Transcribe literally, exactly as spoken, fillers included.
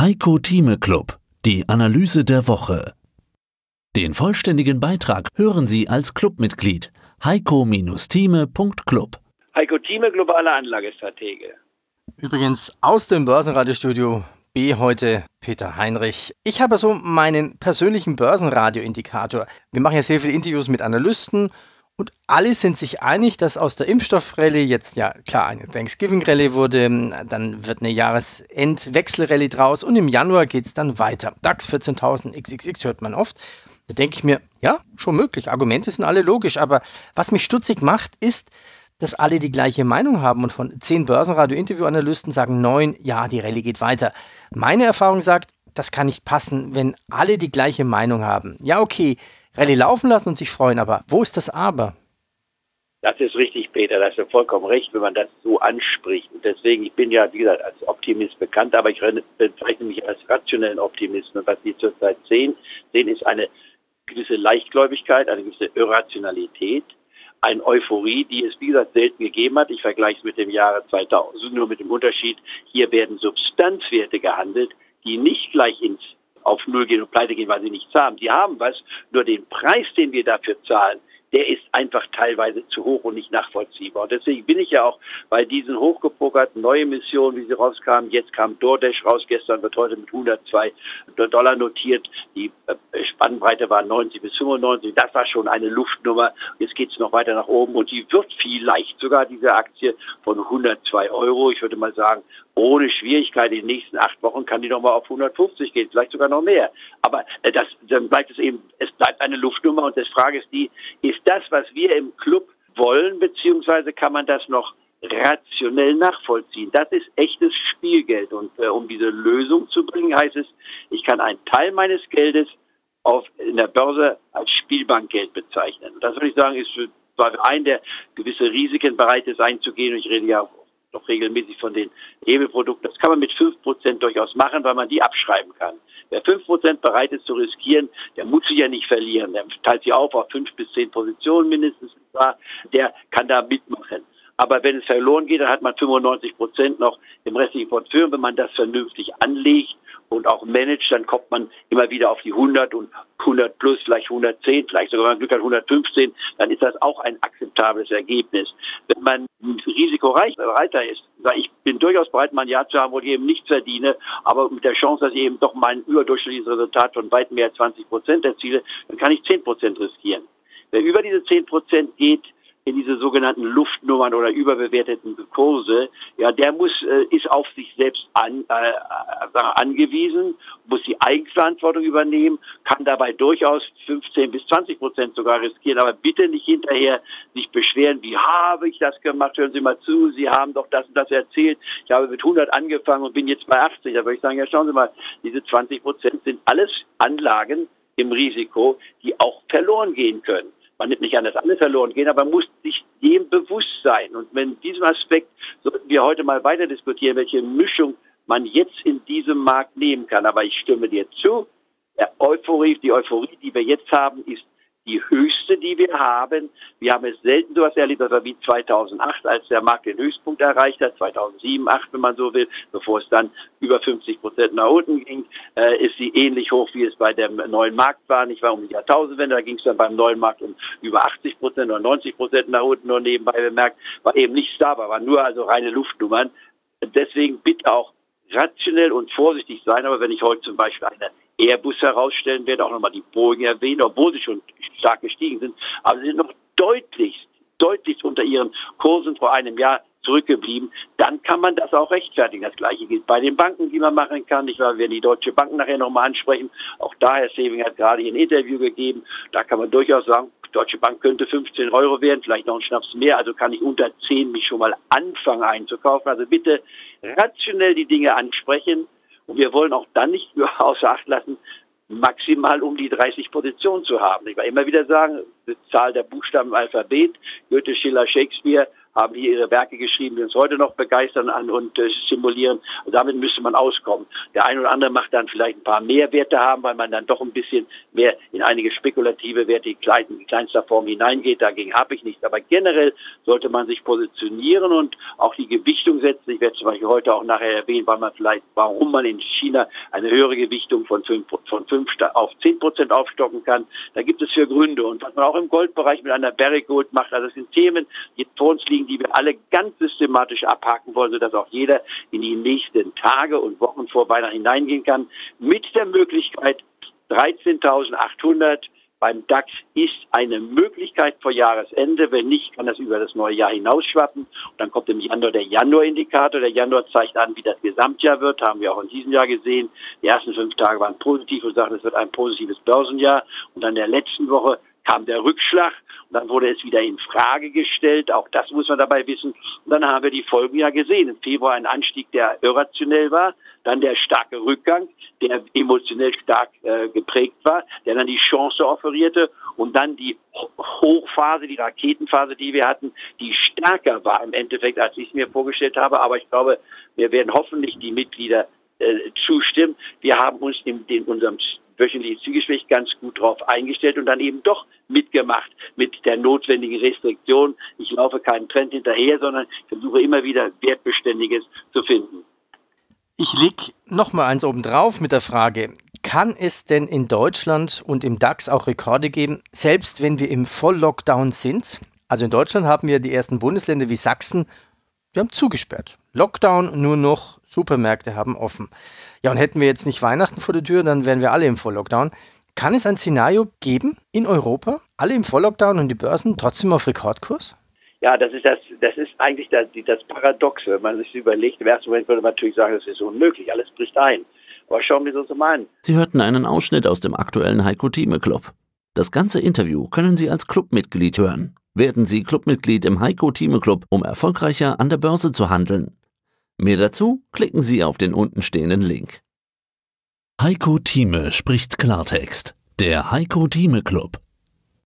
Heiko Thieme Club, die Analyse der Woche. Den vollständigen Beitrag hören Sie als Clubmitglied heiko Thieme Punkt club. Heiko Thieme, globaler Anlagestratege. Übrigens aus dem Börsenradiostudio B heute Peter Heinrich. Ich habe so meinen persönlichen Börsenradioindikator. Wir machen ja sehr viele Interviews mit Analysten und alle sind sich einig, dass aus der Impfstoffrallye jetzt ja klar eine Thanksgiving-Rallye wurde, dann wird eine Jahresendwechsel-Rallye draus und im Januar geht es dann weiter. DAX vierzehntausend X X X hört man oft. Da denke ich mir, ja, schon möglich. Argumente sind alle logisch, aber was mich stutzig macht, ist, dass alle die gleiche Meinung haben und von zehn Börsenradio-Interview-Analysten sagen neun, ja, die Rallye geht weiter. Meine Erfahrung sagt, das kann nicht passen, wenn alle die gleiche Meinung haben. Ja, okay, Rallye laufen lassen und sich freuen, aber wo ist das Aber? Das ist richtig, Peter, da hast du vollkommen recht, wenn man das so anspricht. Und deswegen, ich bin ja, wie gesagt, als Optimist bekannt, aber ich bezeichne mich als rationellen Optimisten. Und was wir zurzeit sehen, sehen ist eine gewisse Leichtgläubigkeit, eine gewisse Irrationalität, eine Euphorie, die es, wie gesagt, selten gegeben hat. Ich vergleiche es mit dem Jahre zweitausend, nur mit dem Unterschied, hier werden Substanzwerte gehandelt, die nicht gleich ins auf Null gehen und pleite gehen, weil sie nichts haben. Die haben was, nur den Preis, den wir dafür zahlen, der ist einfach teilweise zu hoch und nicht nachvollziehbar. Und deswegen bin ich ja auch bei diesen hochgepokerten neuen Missionen, wie sie rauskamen. Jetzt kam DoorDash raus, gestern wird heute mit hundertzwei Dollar notiert. Die Spannbreite war neunzig bis fünfundneunzig. Das war schon eine Luftnummer. Jetzt geht es noch weiter nach oben und die wird vielleicht sogar, diese Aktie, von hundertzwei Euro, ich würde mal sagen, ohne Schwierigkeit in den nächsten acht Wochen kann die noch mal auf hundertfünfzig gehen, vielleicht sogar noch mehr. Aber das, dann bleibt es eben, es bleibt eine Luftnummer und die Frage ist die, ist das, was wir im Club wollen, beziehungsweise kann man das noch rationell nachvollziehen? Das ist echtes Spielgeld und äh, um diese Lösung zu bringen, heißt es, ich kann einen Teil meines Geldes auf, in der Börse als Spielbankgeld bezeichnen. Und das würde ich sagen, ist für, für einen, der gewisse Risiken bereit ist einzugehen, und ich rede ja doch regelmäßig von den Hebelprodukten. Das kann man mit fünf Prozent durchaus machen, weil man die abschreiben kann. Wer fünf Prozent bereit ist zu riskieren, der muss sie ja nicht verlieren. Der teilt sie auf auf fünf bis zehn Positionen mindestens. Der kann da mitmachen. Aber wenn es verloren geht, dann hat man fünfundneunzig Prozent noch im restlichen Portfolio. Wenn man das vernünftig anlegt und auch managt, dann kommt man immer wieder auf die hundert und hundert plus, vielleicht hundertzehn, vielleicht sogar, wenn man Glück hat, hundertfünfzehn, dann ist das auch ein akzeptables Ergebnis. Wenn man risikoreicher ist, sage ich, bin durchaus bereit, mal ein Jahr zu haben, wo ich eben nichts verdiene, aber mit der Chance, dass ich eben doch mein überdurchschnittliches Resultat von weit mehr als zwanzig Prozent erziele, dann kann ich zehn Prozent riskieren. Wer über diese zehn Prozent geht, in diese sogenannten Luftnummern oder überbewerteten Kurse, ja, der muss, äh, ist auf sich selbst an, äh, angewiesen, muss die Eigenverantwortung übernehmen, kann dabei durchaus fünfzehn bis zwanzig Prozent sogar riskieren, aber bitte nicht hinterher sich beschweren, wie habe ich das gemacht, hören Sie mal zu, Sie haben doch das und das erzählt, ich habe mit hundert angefangen und bin jetzt bei achtzig, da würde ich sagen, ja, schauen Sie mal, diese zwanzig Prozent sind alles Anlagen im Risiko, die auch verloren gehen können. Man nimmt nicht an, dass alle verloren gehen, aber man muss sich dem bewusst sein. Und in diesem Aspekt sollten wir heute mal weiter diskutieren, welche Mischung man jetzt in diesem Markt nehmen kann. Aber ich stimme dir zu, der Euphorie, die Euphorie, die wir jetzt haben, ist die höchste, die wir haben. Wir haben es selten sowas erlebt, das war wie zweitausendacht, als der Markt den Höchstpunkt erreicht hat, zweitausendsieben, zweitausendacht, wenn man so will, bevor es dann über fünfzig Prozent nach unten ging, äh, ist sie ähnlich hoch, wie es bei dem neuen Markt war. Nicht wahr, um die Jahrtausendwende, da ging es dann beim neuen Markt um über achtzig Prozent oder neunzig Prozent nach unten, nur nebenbei bemerkt, war eben nichts da, war nur also reine Luftnummern. Deswegen bitte auch rationell und vorsichtig sein, aber wenn ich heute zum Beispiel eine Airbus herausstellen werde, auch nochmal die Boeing erwähnen, obwohl sie schon stark gestiegen sind, aber sie sind noch deutlichst, deutlichst unter ihren Kursen vor einem Jahr zurückgeblieben, dann kann man das auch rechtfertigen. Das Gleiche gilt bei den Banken, die man machen kann. Ich werde die Deutsche Bank nachher nochmal ansprechen. Auch da, Herr Seving hat gerade ein Interview gegeben. Da kann man durchaus sagen, Deutsche Bank könnte fünfzehn Euro werden, vielleicht noch ein Schnaps mehr. Also kann ich unter zehn mich schon mal anfangen einzukaufen. Also bitte rationell die Dinge ansprechen. Und wir wollen auch dann nicht nur außer Acht lassen, maximal um die dreißig Positionen zu haben. Ich will immer wieder sagen, die Zahl der Buchstaben im Alphabet, Goethe, Schiller, Shakespeare, haben hier ihre Werke geschrieben, die uns heute noch begeistern an und äh, stimulieren. Und damit müsste man auskommen. Der eine oder andere macht dann vielleicht ein paar mehr Werte haben, weil man dann doch ein bisschen mehr in einige spekulative Werte in, klein, in kleinster Form hineingeht. Dagegen habe ich nichts. Aber generell sollte man sich positionieren und auch die Gewichtung setzen. Ich werde zum Beispiel heute auch nachher erwähnen, weil man vielleicht, warum man in China eine höhere Gewichtung von fünf, von fünf auf zehn Prozent aufstocken kann. Da gibt es für Gründe. Und was man auch im Goldbereich mit einer Barrick Gold macht, also das sind Themen, die vor uns liegen, die wir alle ganz systematisch abhaken wollen, sodass auch jeder in die nächsten Tage und Wochen vor Weihnachten hineingehen kann, mit der Möglichkeit dreizehntausendachthundert beim DAX ist eine Möglichkeit vor Jahresende. Wenn nicht, kann das über das neue Jahr hinausschwappen. Und dann kommt im Januar der Januar-Indikator. Der Januar zeigt an, wie das Gesamtjahr wird. Haben wir auch in diesem Jahr gesehen. Die ersten fünf Tage waren positiv und sagten, es wird ein positives Börsenjahr. Und dann in der letzten Woche kam der Rückschlag und dann wurde es wieder in Frage gestellt. Auch das muss man dabei wissen. Und dann haben wir die Folgen ja gesehen. Im Februar ein Anstieg, der irrationell war. Dann der starke Rückgang, der emotionell stark äh, geprägt war, der dann die Chance offerierte. Und dann die Hochphase, die Raketenphase, die wir hatten, die stärker war im Endeffekt, als ich es mir vorgestellt habe. Aber ich glaube, wir werden hoffentlich die Mitglieder äh, zustimmen. Wir haben uns in, in unserem wöchentlichen Zielgespräch ganz gut drauf eingestellt und dann eben doch mitgemacht mit der notwendigen Restriktion. Ich laufe keinen Trend hinterher, sondern versuche immer wieder Wertbeständiges zu finden. Ich leg noch mal eins oben drauf mit der Frage, kann es denn in Deutschland und im DAX auch Rekorde geben, selbst wenn wir im Volllockdown sind? Also in Deutschland haben wir die ersten Bundesländer wie Sachsen, die haben zugesperrt. Lockdown, nur noch Supermärkte haben offen. Ja, und hätten wir jetzt nicht Weihnachten vor der Tür, dann wären wir alle im Volllockdown. Kann es ein Szenario geben in Europa, alle im Volllockdown und die Börsen trotzdem auf Rekordkurs? Ja, das ist das, das ist eigentlich das, das Paradoxe. Wenn man sich überlegt, im ersten Moment würde man natürlich sagen, das ist unmöglich, alles bricht ein. Aber schauen wir uns das mal an. Sie hörten einen Ausschnitt aus dem aktuellen Heiko Thieme Club. Das ganze Interview können Sie als Clubmitglied hören. Werden Sie Clubmitglied im Heiko Thieme Club, um erfolgreicher an der Börse zu handeln. Mehr dazu klicken Sie auf den untenstehenden Link. Heiko Thieme spricht Klartext. Der Heiko Thieme Club.